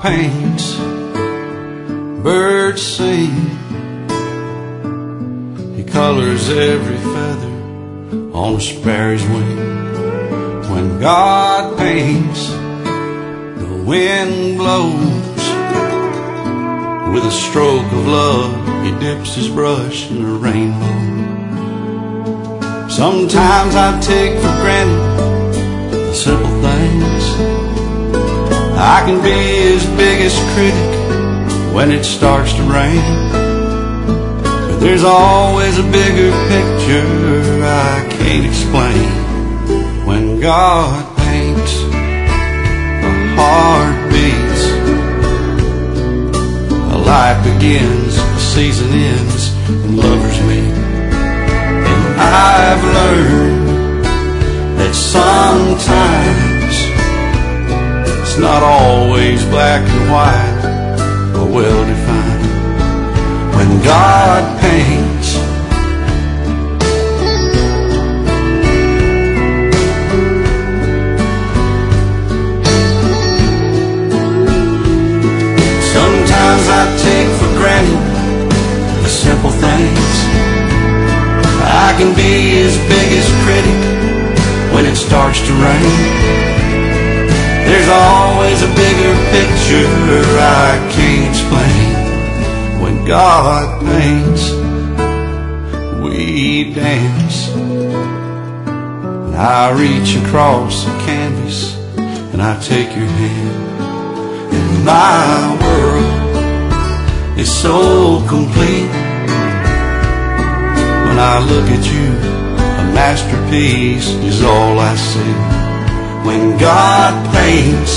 paints, birds sing. He colors every feather on a sparrow's wing. When God paints, the wind blows. With a stroke of love, he dips his brush in a rainbow. Sometimes I take for granted the simple things. I can be his biggest critic when it starts to rain. But there's always a bigger picture I can't explain. When God paints, a heart beats, a life begins, a season ends, and lovers meet. And I've learned that sometimes it's not always black and white or well defined. When God paints, sometimes I take for granted the simple things. I can be his biggest critic when it starts to rain. There's always a bigger picture I can't explain. When God paints, we dance. And I reach across the canvas and I take your hand. And my world is so complete. When I look at you, a masterpiece is all I see. When God paints,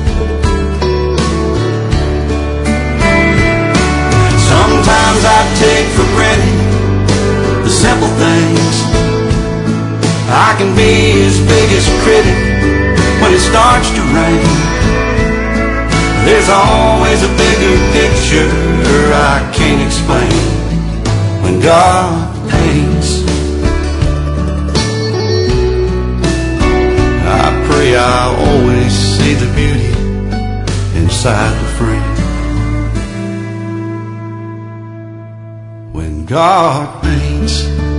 sometimes I take for granted the simple things. I can be his biggest critic when it starts to rain. There's always a bigger picture I can't explain. When God paints, I always see the beauty inside the frame. When God paints,